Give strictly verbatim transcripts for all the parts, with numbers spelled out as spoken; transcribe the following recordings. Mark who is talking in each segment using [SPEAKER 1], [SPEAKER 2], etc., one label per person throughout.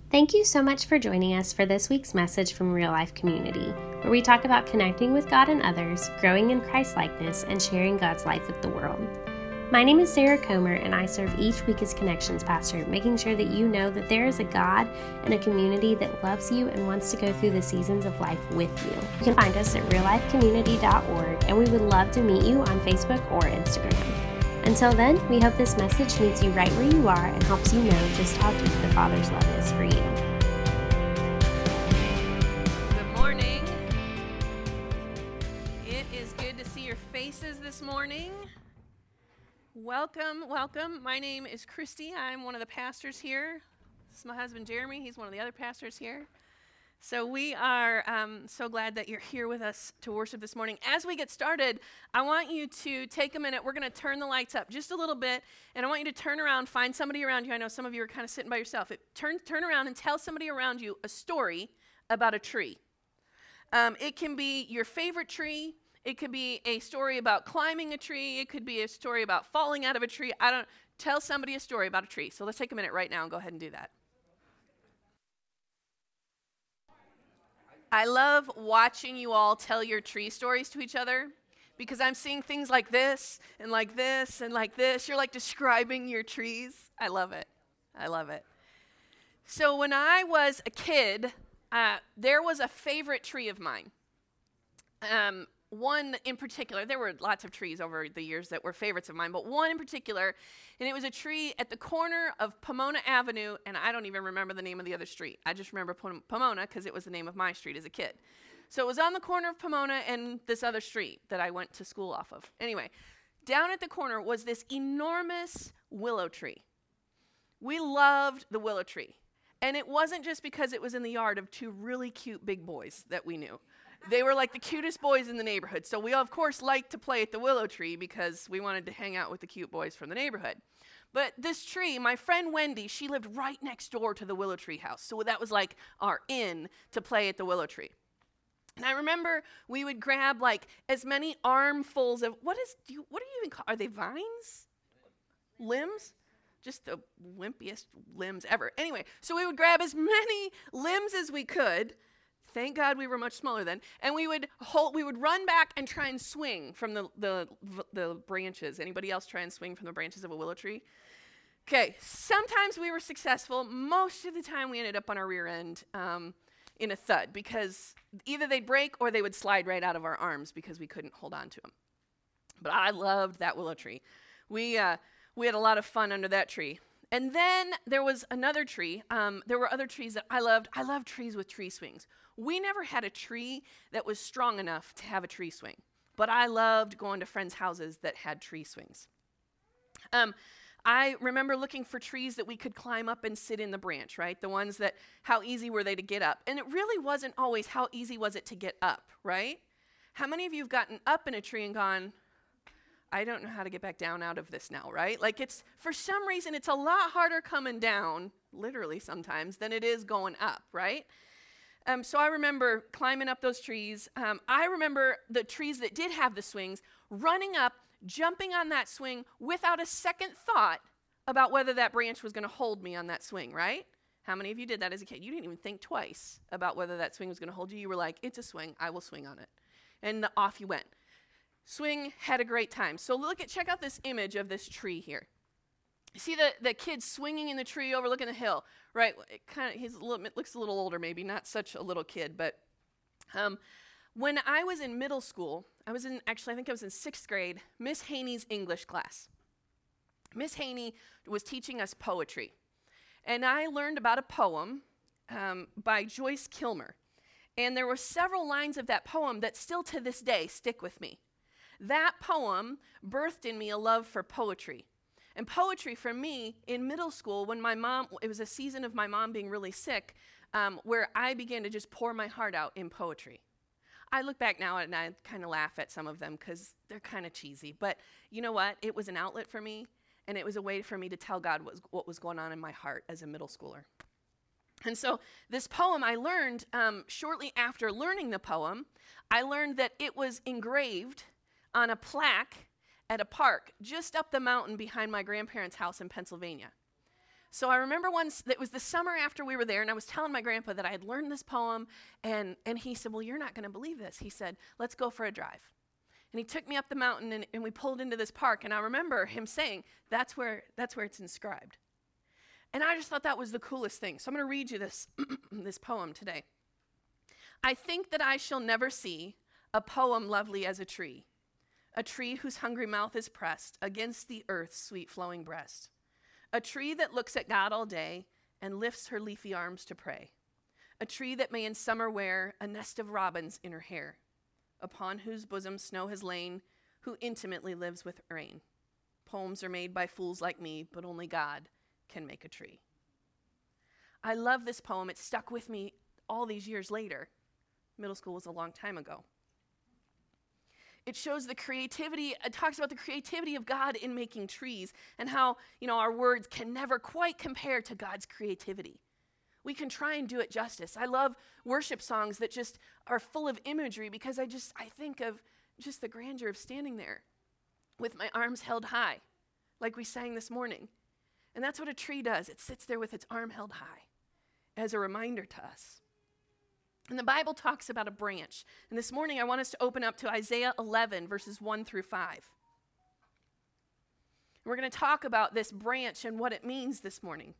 [SPEAKER 1] Thank you so much for joining us for this week's message from Real Life Community, where we talk about connecting with God and others, growing in Christ-likeness, and sharing God's life with the world. My name is Sarah Comer, and I serve each week as Connections Pastor, making sure that you know that there is a God and a community that loves you and wants to go through the seasons of life with you. You can find us at real life community dot org, and we would love to meet you on Facebook or Instagram. Until then, we hope this message meets you right where you are and helps you know just how deep the Father's love is for you.
[SPEAKER 2] Good morning. It is good to see your faces this morning. Welcome, welcome. My name is Christy. I'm one of the pastors here. This is my husband, Jeremy. He's one of the other pastors here. So we are um, so glad that you're here with us to worship this morning. As we get started, I want you to take a minute. We're going to turn the lights up just a little bit, and I want you to turn around, find somebody around you. I know some of you are kind of sitting by yourself. It, turn, turn around and tell somebody around you a story about a tree. Um, it can be your favorite tree. It could be a story about climbing a tree. It could be a story about falling out of a tree. I don't. Tell somebody a story about a tree. So let's take a minute right now and go ahead and do that. I love watching you all tell your tree stories to each other because I'm seeing things like this and like this and like this. You're like describing your trees. I love it. I love it. So when I was a kid, uh, there was a favorite tree of mine. Um, one in particular, there were lots of trees over the years that were favorites of mine, but one in particular, and it was a tree at the corner of Pomona Avenue, and I don't even remember the name of the other street. I just remember Pom- Pomona because it was the name of my street as a kid. So it was on the corner of Pomona and this other street that I went to school off of. Anyway, down at the corner was this enormous willow tree. We loved the willow tree, and it wasn't just because it was in the yard of two really cute big boys that we knew. They were like the cutest boys in the neighborhood. So we, of course, liked to play at the willow tree because we wanted to hang out with the cute boys from the neighborhood. But this tree, my friend Wendy, she lived right next door to the willow tree house. So that was like our in to play at the willow tree. And I remember we would grab like as many armfuls of, what is, do you, what do you even call, are they vines? Limbs? Just the wimpiest limbs ever. Anyway, so we would grab as many limbs as we could. Thank God we were much smaller then. And we would hold, we would run back and try and swing from the, the, the branches. Anybody else try and swing from the branches of a willow tree? Okay, sometimes we were successful. Most of the time we ended up on our rear end um, in a thud because either they'd break or they would slide right out of our arms because we couldn't hold on to them. But I loved that willow tree. We, uh, we had a lot of fun under that tree. And then there was another tree. Um, there were other trees that I loved. I love trees with tree swings. We never had a tree that was strong enough to have a tree swing, but I loved going to friends' houses that had tree swings. Um, I remember looking for trees that we could climb up and sit in the branch, right? The ones that, how easy were they to get up? And it really wasn't always how easy was it to get up, right? How many of you have gotten up in a tree and gone, I don't know how to get back down out of this now, right? Like it's, for some reason, it's a lot harder coming down, literally sometimes, than it is going up, right? Um, so I remember climbing up those trees. Um, I remember the trees that did have the swings, running up, jumping on that swing without a second thought about whether that branch was going to hold me on that swing, right? How many of you did that as a kid? You didn't even think twice about whether that swing was going to hold you. You were like, it's a swing. I will swing on it. And the, off you went. Swing, had a great time. So look at, check out this image of this tree here. You see the, the kid swinging in the tree overlooking the hill, right? It kind of, he's a little, it looks a little older maybe, not such a little kid, but um, when I was in middle school, I was in, actually I think I was in sixth grade, Miss Haney's English class. Miss Haney was teaching us poetry, and I learned about a poem um, by Joyce Kilmer, and there were several lines of that poem that still to this day stick with me. That poem birthed in me a love for poetry. And poetry for me in middle school, when my mom, it was a season of my mom being really sick, um, where I began to just pour my heart out in poetry. I look back now and I kind of laugh at some of them because they're kind of cheesy. But you know what? It was an outlet for me, and it was a way for me to tell God what was, what was going on in my heart as a middle schooler. And so this poem I learned um, shortly after learning the poem, I learned that it was engraved on a plaque at a park just up the mountain behind my grandparents' house in Pennsylvania. So I remember once, it was the summer after we were there, and I was telling my grandpa that I had learned this poem, and, and he said, well, you're not going to believe this. He said, let's go for a drive. And he took me up the mountain, and, and we pulled into this park, and I remember him saying, that's where, that's where it's inscribed. And I just thought that was the coolest thing. So I'm going to read you this, this poem today. I think that I shall never see a poem lovely as a tree, a tree whose hungry mouth is pressed against the earth's sweet flowing breast, a tree that looks at God all day and lifts her leafy arms to pray, a tree that may in summer wear a nest of robins in her hair, upon whose bosom snow has lain, who intimately lives with rain. Poems are made by fools like me, but only God can make a tree. I love this poem. It stuck with me all these years later. Middle school was a long time ago. It shows the creativity, it talks about the creativity of God in making trees and how, you know, our words can never quite compare to God's creativity. We can try and do it justice. I love worship songs that just are full of imagery because I just, I think of just the grandeur of standing there with my arms held high, like we sang this morning. And that's what a tree does. It sits there with its arm held high as a reminder to us. And the Bible talks about a branch. And this morning I want us to open up to Isaiah eleven, verses one through five. And we're going to talk about this branch and what it means this morning.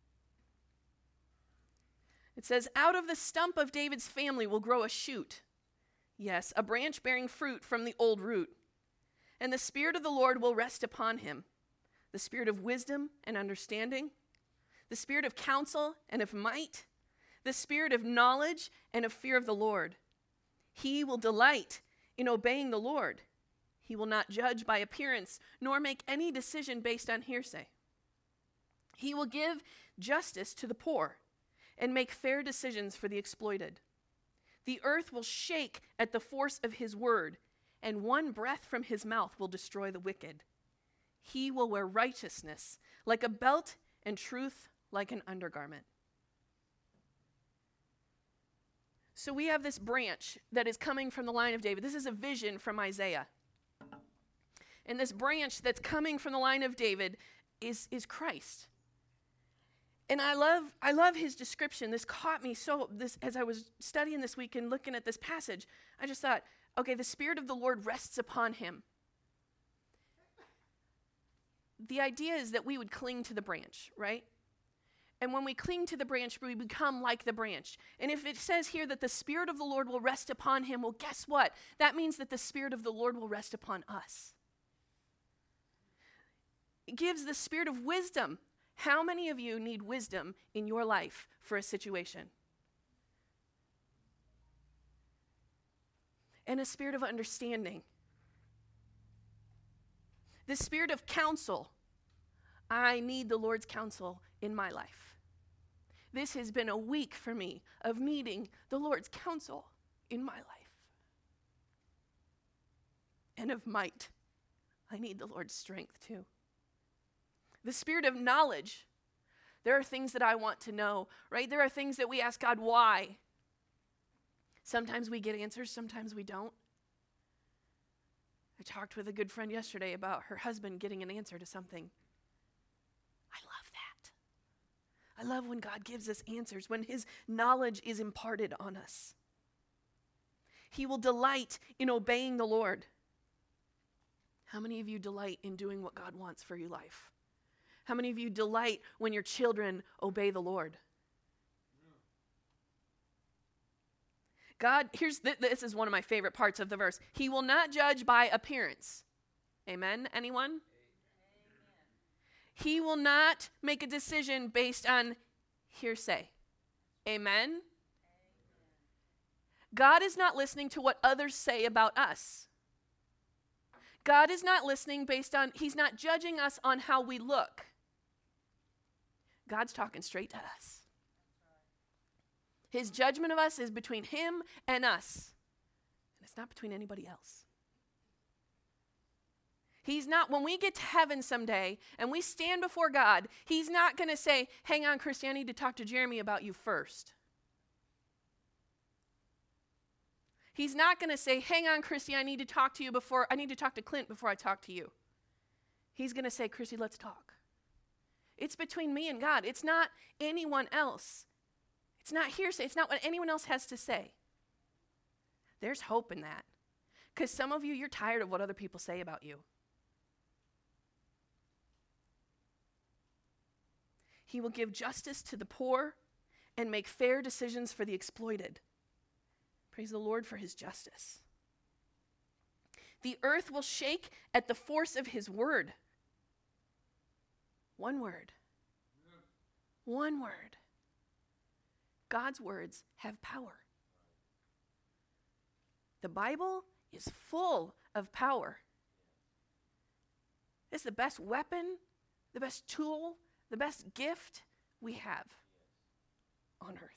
[SPEAKER 2] It says, out of the stump of David's family will grow a shoot. Yes, a branch bearing fruit from the old root. And the Spirit of the Lord will rest upon him. The Spirit of wisdom and understanding, the Spirit of counsel and of might, the Spirit of knowledge and of fear of the Lord. He will delight in obeying the Lord. He will not judge by appearance, nor make any decision based on hearsay. He will give justice to the poor and make fair decisions for the exploited. The earth will shake at the force of his word, and one breath from his mouth will destroy the wicked. He will wear righteousness like a belt and truth like an undergarment. So we have this branch that is coming from the line of David. This is a vision from Isaiah. And this branch that's coming from the line of David is, is Christ. And I love I love his description. This caught me so, this as I was studying this week and looking at this passage, I just thought, okay, the Spirit of the Lord rests upon him. The idea is that we would cling to the branch, right? And when we cling to the branch, we become like the branch. And if it says here that the Spirit of the Lord will rest upon him, well, guess what? That means that the Spirit of the Lord will rest upon us. It gives the spirit of wisdom. How many of you need wisdom in your life for a situation? And a spirit of understanding. The spirit of counsel. I need the Lord's counsel in my life. This has been a week for me of needing the Lord's counsel in my life. And of might. I need the Lord's strength too. The spirit of knowledge. There are things that I want to know, right? There are things that we ask God, why? Sometimes we get answers, sometimes we don't. I talked with a good friend yesterday about her husband getting an answer to something. I love that. I love when God gives us answers, when his knowledge is imparted on us. He will delight in obeying the Lord. How many of you delight in doing what God wants for your life? How many of you delight when your children obey the Lord? God, here's th- this is one of my favorite parts of the verse. He will not judge by appearance. Amen? Anyone? Amen. He will not make a decision based on hearsay. Amen? Amen? God is not listening to what others say about us. God is not listening based on, he's not judging us on how we look. God's talking straight to us. His judgment of us is between him and us. And it's not between anybody else. He's not, when we get to heaven someday and we stand before God, he's not going to say, hang on, Christy, I need to talk to Jeremy about you first. He's not going to say, hang on, Christy, I need to talk to you before, I need to talk to Clint before I talk to you. He's going to say, Christy, let's talk. It's between me and God. It's not anyone else. It's not hearsay. It's not what anyone else has to say. There's hope in that. Because some of you, you're tired of what other people say about you. He will give justice to the poor and make fair decisions for the exploited. Praise the Lord for his justice. The earth will shake at the force of his word. One word. One word. God's words have power. The Bible is full of power. It's the best weapon, the best tool, the best gift we have on earth.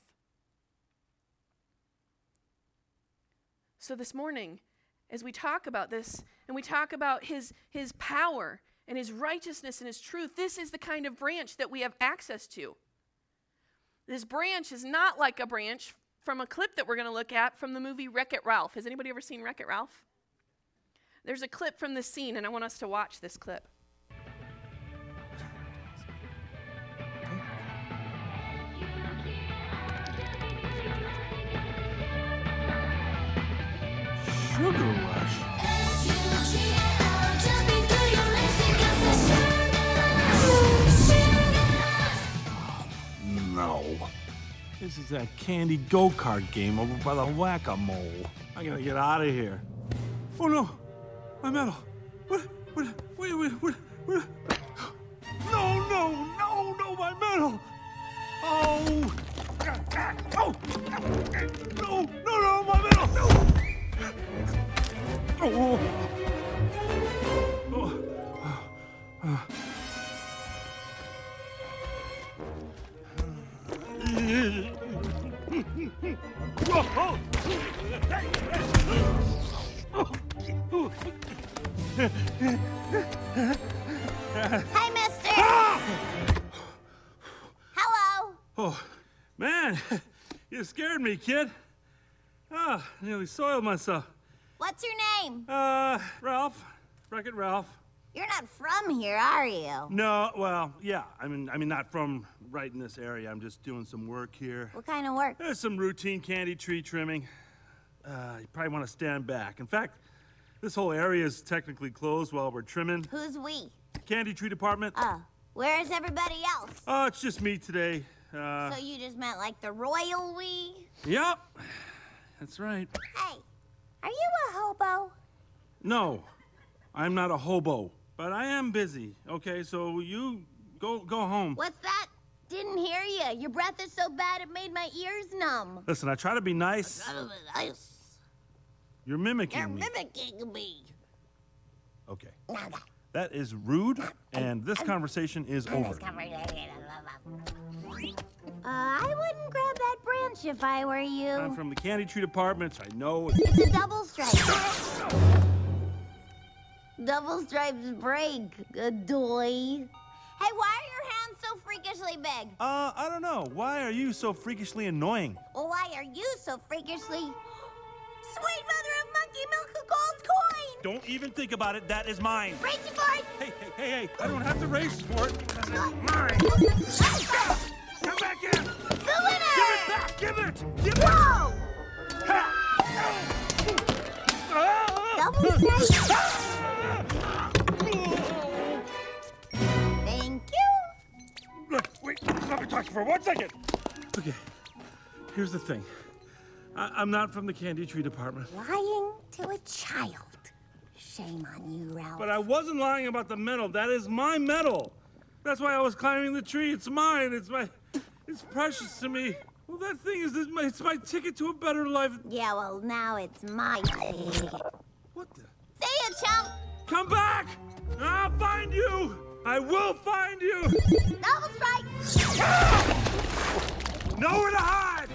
[SPEAKER 2] So this morning, as we talk about this, and we talk about his, his power and his righteousness and his truth, this is the kind of branch that we have access to. This branch is not like a branch from a clip that we're going to look at from the movie Wreck-It Ralph. Has anybody ever seen Wreck-It Ralph? There's a clip from this scene, and I want us to watch this clip.
[SPEAKER 3] Sugar Rush. No. This is that candy go-kart game over by the Whack-A-Mole. I gotta get out of here. Oh no, my medal. What? What? Wait, wait, what? What? No, no, no, no, my medal. Oh. Oh. No, no, no, my medal. No. Oh. Oh. Uh.
[SPEAKER 4] Hi, mister.
[SPEAKER 3] Ah!
[SPEAKER 4] Hello.
[SPEAKER 3] Oh, man, you scared me, kid. Ah, nearly soiled myself.
[SPEAKER 4] What's your name?
[SPEAKER 3] Uh, Ralph. Wreck-It Ralph.
[SPEAKER 4] You're not from here, are you?
[SPEAKER 3] No, well, yeah. I mean, I mean, not from right in this area. I'm just doing some work here.
[SPEAKER 4] What kind of work?
[SPEAKER 3] There's some routine candy tree trimming. Uh, you probably want to stand back. In fact, this whole area is technically closed while we're trimming.
[SPEAKER 4] Who's we?
[SPEAKER 3] Candy tree department.
[SPEAKER 4] Oh, where's everybody else?
[SPEAKER 3] Oh, it's just me today. Uh,
[SPEAKER 4] So you just meant like the royal we?
[SPEAKER 3] Yep, that's right.
[SPEAKER 4] Hey, are you a hobo?
[SPEAKER 3] No, I'm not a hobo, but I am busy. Okay, so you go go home.
[SPEAKER 4] What's that? Didn't hear you. Your breath is so bad it made my ears numb.
[SPEAKER 3] Listen, I try to be nice.
[SPEAKER 4] Nice.
[SPEAKER 3] You're mimicking
[SPEAKER 4] You're
[SPEAKER 3] me.
[SPEAKER 4] mimicking me.
[SPEAKER 3] Okay.
[SPEAKER 4] Nada.
[SPEAKER 3] That is rude, and this conversation is over.
[SPEAKER 4] Uh, I wouldn't grab that branch if I were you.
[SPEAKER 3] I'm from the candy tree department, so I know.
[SPEAKER 4] It's a double stripe. Double stripes break, adoy. Hey, why are your hands so freakishly big?
[SPEAKER 3] Uh, I don't know. Why are you so freakishly annoying?
[SPEAKER 4] Well, why are you so freakishly... Sweet mother of monkey milk, a gold coin!
[SPEAKER 3] Don't even think about it. That is mine.
[SPEAKER 4] Racing for it!
[SPEAKER 3] Hey, hey, hey, hey. I don't have to race for it because it's mine. Come back in.
[SPEAKER 4] The winner!
[SPEAKER 3] Give it back. Give it. Give it.
[SPEAKER 4] Whoa!
[SPEAKER 3] Ha! Ah!
[SPEAKER 4] Double stripe. Thank you.
[SPEAKER 3] Look, wait, let me talk for one second. Okay, here's the thing. I I'm not from the candy tree department.
[SPEAKER 4] Lying to a child. Shame on you, Ralph.
[SPEAKER 3] But I wasn't lying about the medal. That is my medal. That's why I was climbing the tree. It's mine. It's my, it's precious to me. Well, that thing is, it's my, it's my ticket to a better life.
[SPEAKER 4] Yeah, well, now it's my ticket.
[SPEAKER 3] What the?
[SPEAKER 4] See ya, chump!
[SPEAKER 3] Come back! I'll find you! I will find you!
[SPEAKER 4] Double strike!
[SPEAKER 3] Nowhere to hide!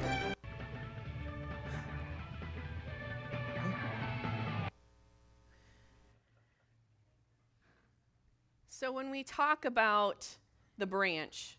[SPEAKER 2] So when we talk about the branch,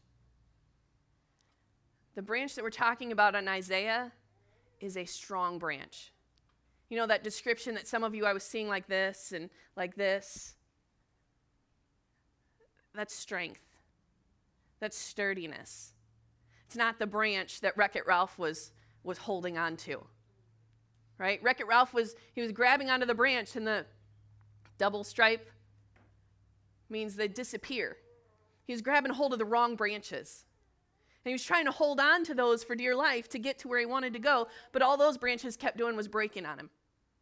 [SPEAKER 2] the branch that we're talking about in Isaiah is a strong branch. You know that description that some of you I was seeing like this and like this? That's strength. That's sturdiness. It's not the branch that Wreck-It Ralph was, was holding on to. Right? Wreck-It Ralph was, he was grabbing onto the branch, and the double stripe means they disappear. He was grabbing hold of the wrong branches. And he was trying to hold on to those for dear life to get to where he wanted to go, but all those branches kept doing was breaking on him.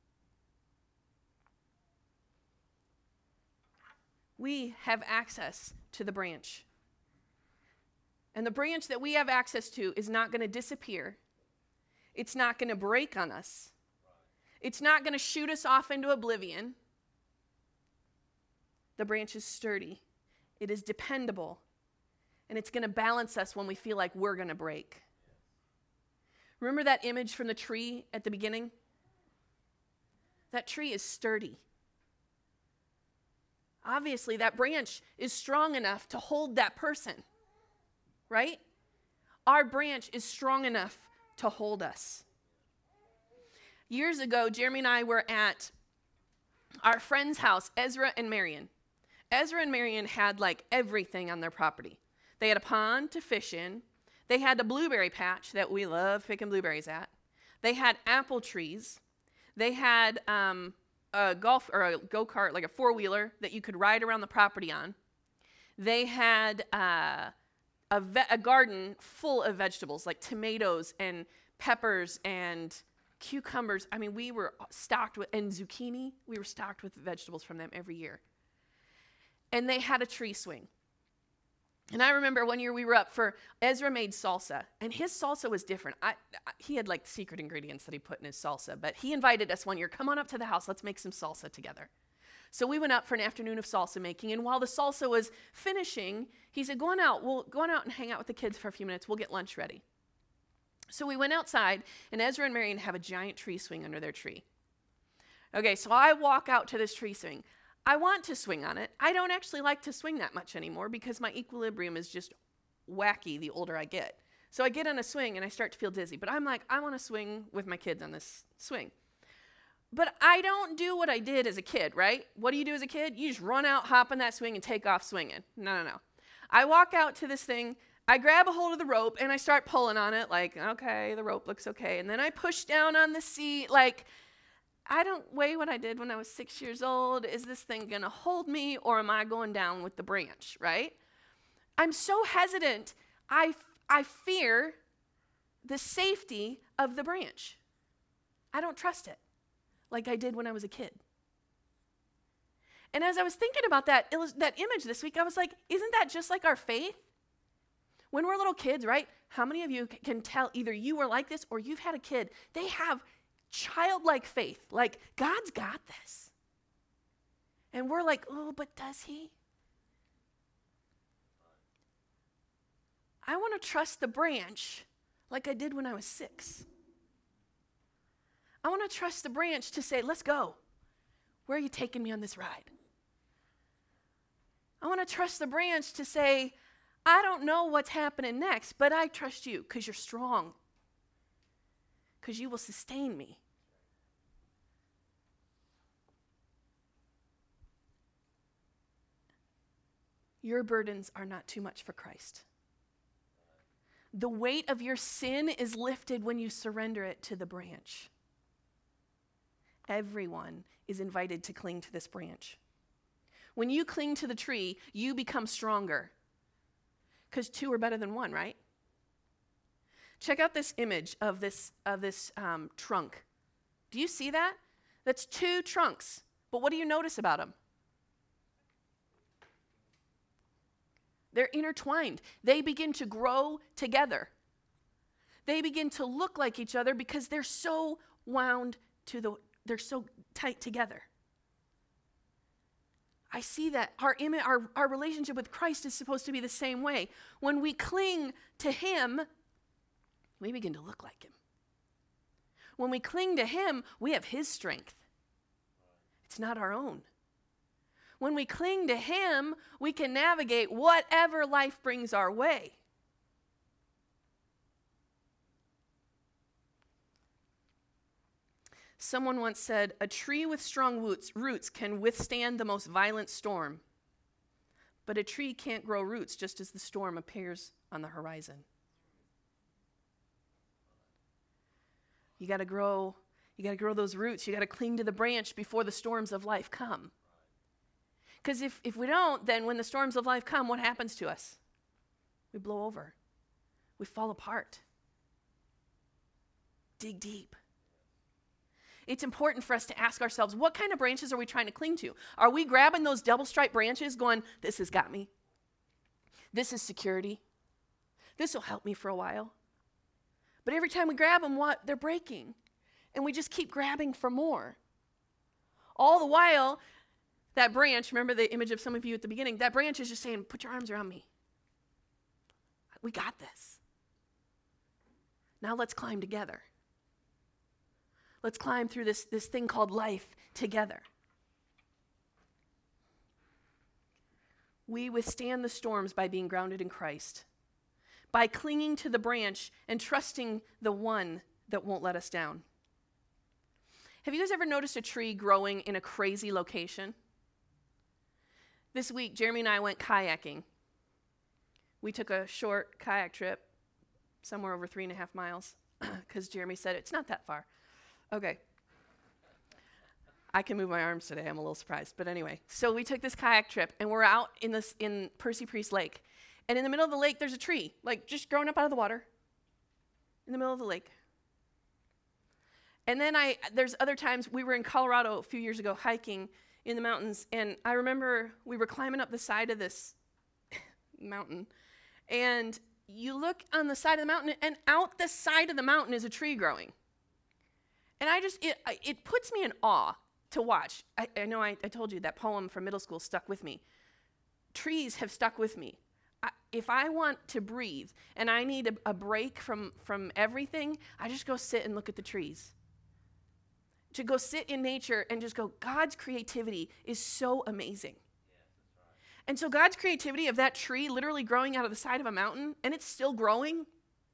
[SPEAKER 2] We have access to the branch. And the branch that we have access to is not going to disappear. It's not going to break on us. It's not going to shoot us off into oblivion. The branch is sturdy. It is dependable. And it's going to balance us when we feel like we're going to break. Remember that image from the tree at the beginning? That tree is sturdy. Obviously, that branch is strong enough to hold that person, right? Our branch is strong enough to hold us. Years ago, Jeremy and I were at our friend's house, Ezra and Marion. Ezra and Marion had like everything on their property. They had a pond to fish in. They had a blueberry patch that we love picking blueberries at. They had apple trees. They had um, a golf or a go-kart, like a four-wheeler that you could ride around the property on. They had uh, a, ve- a garden full of vegetables like tomatoes and peppers and cucumbers. I mean, we were stocked with, and zucchini. We were stocked with vegetables from them every year. And they had a tree swing. And I remember one year we were up for, Ezra made salsa, and his salsa was different. I, I, he had like secret ingredients that he put in his salsa, but he invited us one year, come on up to the house, let's make some salsa together. So we went up for an afternoon of salsa making, and while the salsa was finishing, he said, go on out, we'll go on out and hang out with the kids for a few minutes, we'll get lunch ready. So we went outside, and Ezra and Marion have a giant tree swing under their tree. Okay, so I walk out to this tree swing. I want to swing on it. I don't actually like to swing that much anymore because my equilibrium is just wacky the older I get. So I get on a swing and I start to feel dizzy. But I'm like, I want to swing with my kids on this swing. But I don't do what I did as a kid, right? What do you do as a kid? You just run out, hop on that swing, and take off swinging. No, no, no. I walk out to this thing. I grab a hold of the rope and I start pulling on it like, okay, the rope looks okay. And then I push down on the seat like, I don't weigh what I did when I was six years old. Is this thing going to hold me, or am I going down with the branch, right? I'm so hesitant. I, I fear the safety of the branch. I don't trust it like I did when I was a kid. And as I was thinking about that, that image this week, I was like, isn't that just like our faith? When we're little kids, right? How many of you can tell either you were like this or you've had a kid? They have childlike faith, like God's got this. And we're like, oh, but does he? I want to trust the branch like I did when I was six. I want to trust the branch to say, let's go. Where are you taking me on this ride? I want to trust the branch to say, I don't know what's happening next, but I trust you because you're strong, because you will sustain me. Your burdens are not too much for Christ. The weight of your sin is lifted when you surrender it to the branch. Everyone is invited to cling to this branch. When you cling to the tree, you become stronger. Because two are better than one, right? Check out this image of this, of this um, trunk. Do you see that? That's two trunks. But what do you notice about them? They're intertwined. They begin to grow together. They begin to look like each other because they're so wound to the, they're so tight together. I see that our, imi- our, our relationship with Christ is supposed to be the same way. When we cling to him, we begin to look like him. When we cling to him, we have his strength. It's not our own. When we cling to him, we can navigate whatever life brings our way. Someone once said, a tree with strong roots, roots can withstand the most violent storm, But a tree can't grow roots just as the storm appears on the horizon. You got to grow, you got to grow those roots. You got to cling to the branch before the storms of life come. Because if, if we don't, then when the storms of life come, what happens to us? We blow over. We fall apart. Dig deep. It's important for us to ask ourselves, what kind of branches are we trying to cling to? Are we grabbing those double-striped branches going, this has got me. This is security. This will help me for a while. But every time we grab them, what? They're breaking. And we just keep grabbing for more. All the while, that branch, remember the image of some of you at the beginning, that branch is just saying, put your arms around me. We got this. Now let's climb together. Let's climb through this, this thing called life together. We withstand the storms by being grounded in Christ, by clinging to the branch and trusting the one that won't let us down. Have you guys ever noticed a tree growing in a crazy location? This week, Jeremy and I went kayaking. We took a short kayak trip, somewhere over three and a half miles, because Jeremy said it's not that far. Okay. I can move my arms today. I'm a little surprised. But anyway, so we took this kayak trip, and we're out in this in Percy Priest Lake. And in the middle of the lake, there's a tree, like just growing up out of the water in the middle of the lake. And then I, there's other times, we were in Colorado a few years ago hiking in the mountains, and I remember we were climbing up the side of this mountain, and you look on the side of the mountain, and out the side of the mountain is a tree growing. And I just, it, it puts me in awe to watch. I, I know I, I told you that poem from middle school stuck with me. Trees have stuck with me. I, if I want to breathe and I need a, a break from, from everything, I just go sit and look at the trees. To go sit in nature and just go, God's creativity is so amazing. Yes, that's right. And so God's creativity of that tree literally growing out of the side of a mountain, and it's still growing,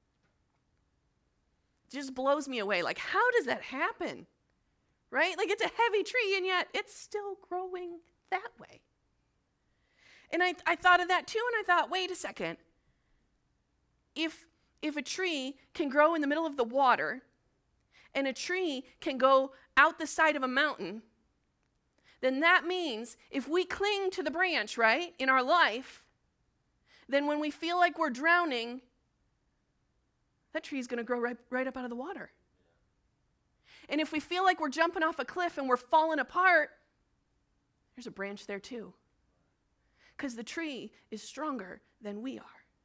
[SPEAKER 2] just blows me away. Like, how does that happen? Right? Like, it's a heavy tree, and yet it's still growing that way. And I, I thought of that too, and I thought, wait a second. If, if a tree can grow in the middle of the water, and a tree can go out the side of a mountain, then that means if we cling to the branch, right, in our life, then when we feel like we're drowning, that tree is going to grow right, right up out of the water. And if we feel like we're jumping off a cliff and we're falling apart, there's a branch there too. Because the tree is stronger than we are.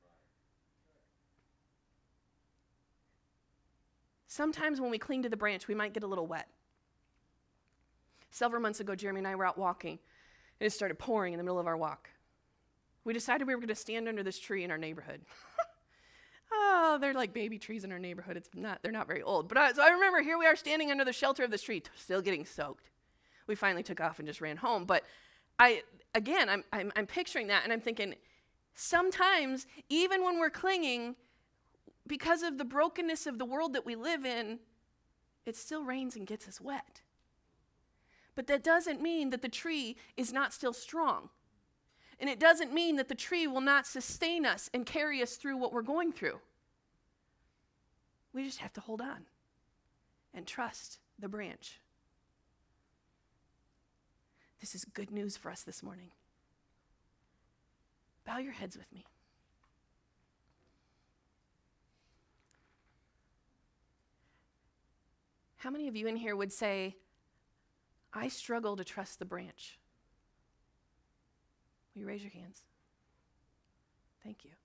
[SPEAKER 2] Sometimes when we cling to the branch, we might get a little wet. Several months ago, Jeremy and I were out walking, and it started pouring in the middle of our walk. We decided we were going to stand under this tree in our neighborhood. Oh, they're like baby trees in our neighborhood. It's not, they're not very old. But I, so I remember here we are standing under the shelter of this tree, t- still getting soaked. We finally took off and just ran home. But I, again, I'm, I'm, I'm picturing that, and I'm thinking, sometimes, even when we're clinging, because of the brokenness of the world that we live in, it still rains and gets us wet. But that doesn't mean that the tree is not still strong. And it doesn't mean that the tree will not sustain us and carry us through what we're going through. We just have to hold on and trust the branch. This is good news for us this morning. Bow your heads with me. How many of you in here would say, I struggle to trust the branch? Will you raise your hands? Thank you.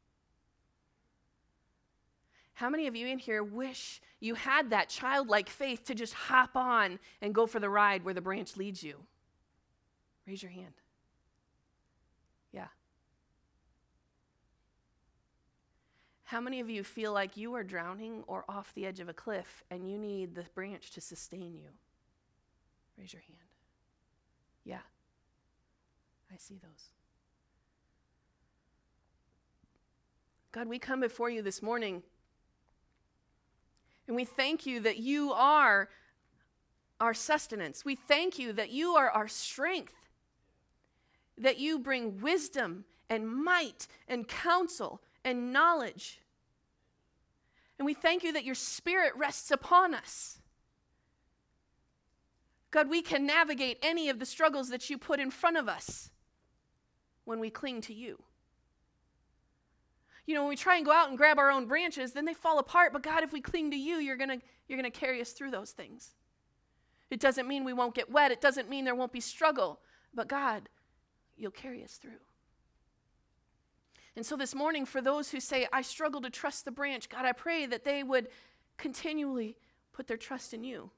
[SPEAKER 2] How many of you in here wish you had that childlike faith to just hop on and go for the ride where the branch leads you? Raise your hand. Yeah. How many of you feel like you are drowning or off the edge of a cliff and you need the branch to sustain you? Raise your hand. Yeah. I see those. God, we come before you this morning, and we thank you that you are our sustenance. We thank you that you are our strength, that you bring wisdom and might and counsel and knowledge. And we thank you that your Spirit rests upon us. God, we can navigate any of the struggles that you put in front of us when we cling to you. You know, when we try and go out and grab our own branches, then they fall apart. But God, if we cling to you, you're going to you're going to carry us through those things. It doesn't mean we won't get wet. It doesn't mean there won't be struggle. But God, you'll carry us through. And so this morning, for those who say, I struggle to trust the branch, God, I pray that they would continually put their trust in you.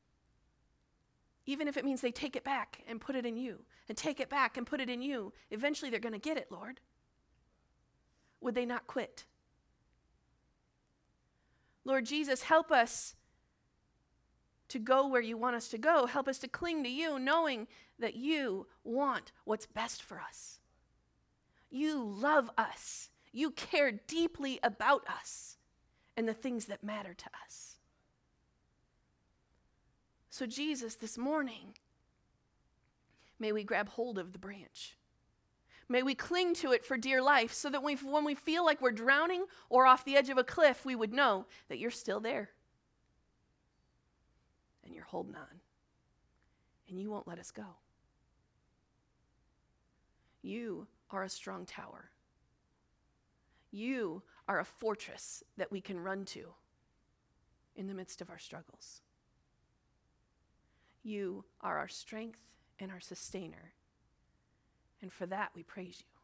[SPEAKER 2] Even if it means they take it back and put it in you, and take it back and put it in you. Eventually they're going to get it, Lord. Would they not quit? Lord Jesus, help us to go where you want us to go. Help us to cling to you, knowing that you want what's best for us. You love us. You care deeply about us and the things that matter to us. So Jesus, this morning, may we grab hold of the branch. May we cling to it for dear life so that when we feel like we're drowning or off the edge of a cliff, we would know that you're still there. And you're holding on. And you won't let us go. You are a strong tower. You are a fortress that we can run to in the midst of our struggles. You are our strength and our sustainer. And for that, we praise you.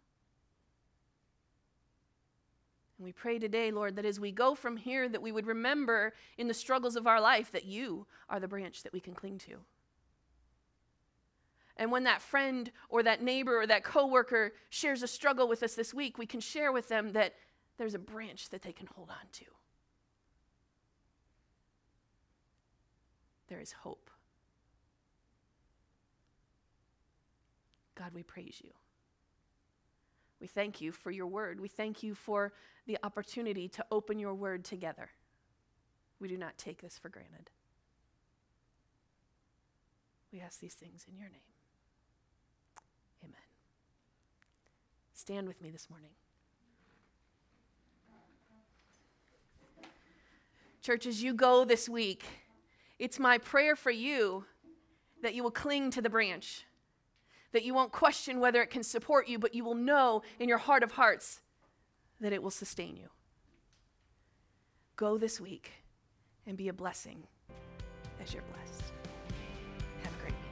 [SPEAKER 2] And we pray today, Lord, that as we go from here, that we would remember in the struggles of our life that you are the branch that we can cling to. And when that friend or that neighbor or that coworker shares a struggle with us this week, we can share with them that there's a branch that they can hold on to. There is hope. God, we praise you. We thank you for your word. We thank you for the opportunity to open your word together. We do not take this for granted. We ask these things in your name. Amen. Stand with me this morning. Church, as you go this week, it's my prayer for you that you will cling to the branch, that you won't question whether it can support you, but you will know in your heart of hearts that it will sustain you. Go this week and be a blessing as you're blessed. Have a great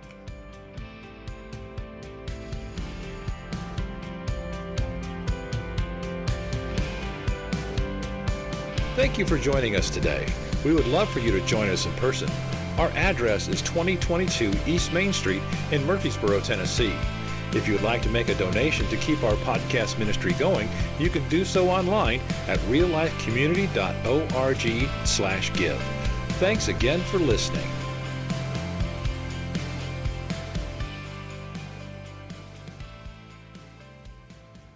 [SPEAKER 2] week.
[SPEAKER 5] Thank you for joining us today. We would love for you to join us in person. Our address is twenty twenty-two East Main Street in Murfreesboro, Tennessee. If you would like to make a donation to keep our podcast ministry going, you can do so online at real life community dot org slash give. Thanks again for listening.